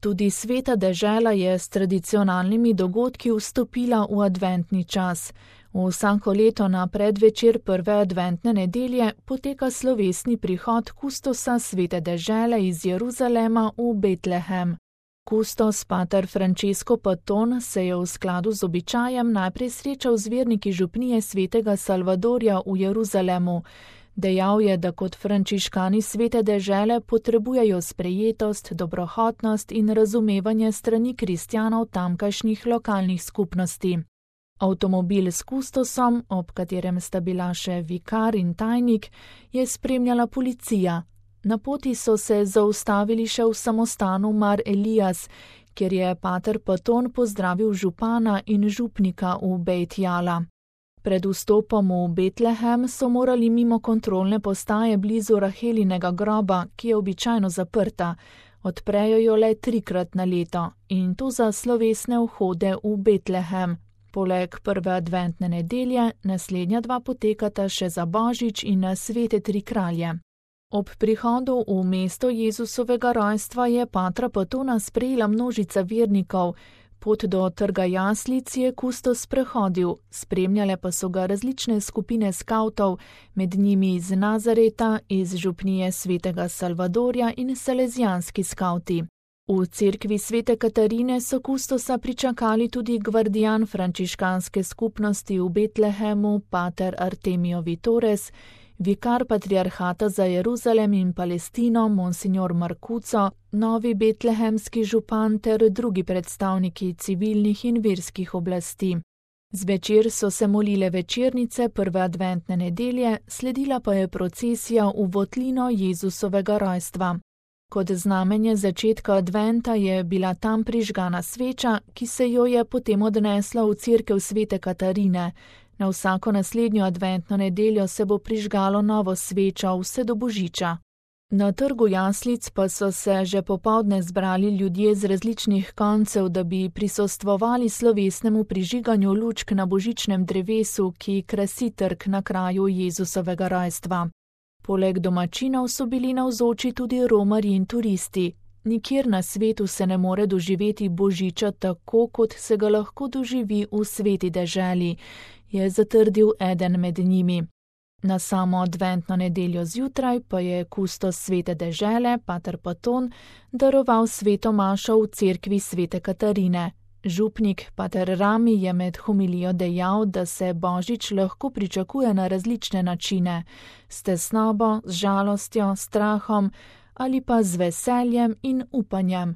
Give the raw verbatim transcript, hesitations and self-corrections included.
Tudi Sveta dežela je s tradicionalnimi dogodki vstopila v adventni čas. Vsako leto na predvečer prve adventne nedelje poteka slovesni prihod kustosa Svete dežele iz Jeruzalema v Betlehem. Kustos pater Francesco Paton se je v skladu z običajem najprej srečal z verniki župnije Svetega Salvadorja v Jeruzalemu. Dejal je, da kot frančiškani Svete dežele potrebujejo sprejetost, dobrohotnost in razumevanje strani kristjanov tamkajšnjih lokalnih skupnosti. Avtomobil s kustosom, ob katerem sta bila še vikar in tajnik, je spremljala policija. Na poti so se zaustavili še v samostanu Mar Elias, kjer je pater Paton pozdravil župana in župnika v Beit Jala. Pred vstopom v Betlehem so morali mimo kontrolne postaje blizu Rahelinega groba, ki je običajno zaprta. Odprejo jo le trikrat na leto in to za slovesne vhode v Betlehem. Poleg prve adventne nedelje, naslednja dva potekata še za Božič in na Svete tri kralje. Ob prihodu v mesto Jezusovega rojstva je patra Patona sprejela množica vernikov. Pot do trga jaslic je kustos prehodil, spremljale pa so ga različne skupine skavtov, med njimi iz Nazareta, iz župnije Svetega Salvadorja in salezijanski skavti. V cerkvi Svete Katarine so kustosa pričakali tudi gvardijan frančiškanske skupnosti v Betlehemu, pater Artemio Vitores, vikar patriarhata za Jeruzalem in Palestino, monsignor Marcuco, novi betlehemski župan ter drugi predstavniki civilnih in verskih oblasti. Zvečer so se molile večernice prve adventne nedelje, sledila pa je procesija v votlino Jezusovega rojstva. Kot znamenje začetka adventa je bila tam prižgana sveča, ki se jo je potem odnesla v cerkev Svete Katarine. Na vsako naslednjo adventno nedeljo se bo prižgalo novo svečo vse do Božiča. Na trgu jaslic pa so se že popoldne zbrali ljudje z različnih koncev, da bi prisostvovali slovesnemu prižiganju lučk na božičnem drevesu, ki krasi trg na kraju Jezusovega rojstva. Poleg domačinov so bili navzoči tudi romarji in turisti. Nikjer na svetu se ne more doživeti Božiča tako, kot se ga lahko doživi v Sveti deželi, je zatrdil eden med njimi. Na samo adventno nedeljo zjutraj pa je kustos Svete dežele, pater Paton, daroval sveto mašo v cerkvi Svete Katarine. Župnik pater Rami je med homilijo dejal, da se Božič lahko pričakuje na različne načine, s tesnobo, z žalostjo, strahom ali pa z veseljem in upanjem.